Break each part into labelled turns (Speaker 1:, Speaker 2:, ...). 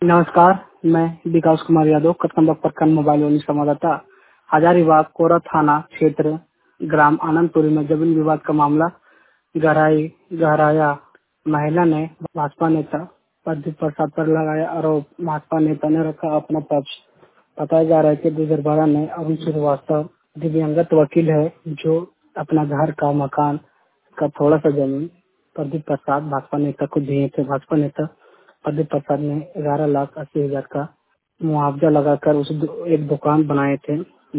Speaker 1: नमस्कार, मैं विकास कुमार यादव, कटकमबा प्रखंड मोबाइल वाली संवाददाता। हजारीबाग कोरा थाना क्षेत्र ग्राम आनंदपुरी में जमीन विवाद का मामला गहराया। महिला ने भाजपा नेता प्रदीप प्रसाद पर लगाया आरोप। भाजपा नेता ने रखा अपना पक्ष। बताया जा रहा है कि 2012 में अरुण श्रीवास्तव दिव्यांगत वकील है, जो अपना घर का मकान का थोड़ा सा जमीन प्रदीप प्रसाद भाजपा नेता को दिए थे। भाजपा नेता प्रदीप प्रसाद ने 11,80,000 का मुआवजा लगाकर एक दुकान बनाए थे,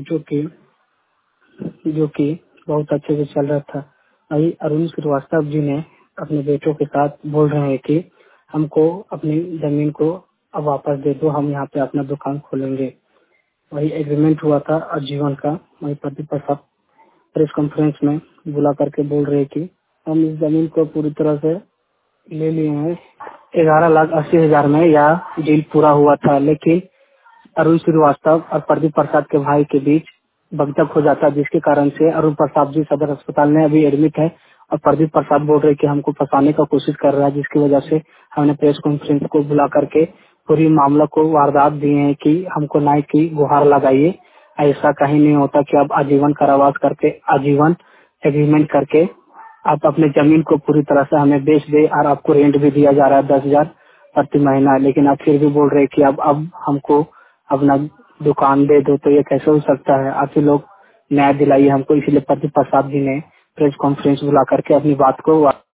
Speaker 1: जो कि बहुत अच्छे से चल रहा था। वही अरुण श्रीवास्तव जी ने अपने बेटों के साथ बोल रहे हैं कि हमको अपनी जमीन को अब वापस दे दो, हम यहाँ पे अपना दुकान खोलेंगे। वही एग्रीमेंट हुआ था आजीवन का। वही प्रदीप प्रसाद प्रेस कॉन्फ्रेंस में बुला करके बोल रहे कि हम इस जमीन को पूरी तरह से ले लिए हैं। 11,80,000 में यह डील पूरा हुआ था, लेकिन अरुण श्रीवास्तव और प्रदीप प्रसाद के भाई के बीच बकझक हो जाता, जिसके कारण से अरुण प्रसाद जी सदर अस्पताल में अभी एडमिट है और प्रदीप प्रसाद बोल रहे कि हमको फंसाने का कोशिश कर रहा है, जिसकी वजह से हमने प्रेस कॉन्फ्रेंस को बुला करके पूरी मामला को वारदात दिए हैं कि हमको न्याय की गुहार लगाइए। ऐसा कहीं नहीं होता कि आप आजीवन कारावास करके आजीवन एग्रीमेंट करके आप अपने जमीन को पूरी तरह से हमें बेच दे और आपको रेंट भी दिया जा रहा है 10,000 प्रति महीना, लेकिन आप फिर भी बोल रहे कि अब हमको अपना दुकान दे दो। तो ये कैसे हो सकता है? आप ही लोग न्याय दिलाइए हमको। इसलिए प्रदीप प्रसाद जी ने प्रेस कॉन्फ्रेंस बुला करके अपनी बात को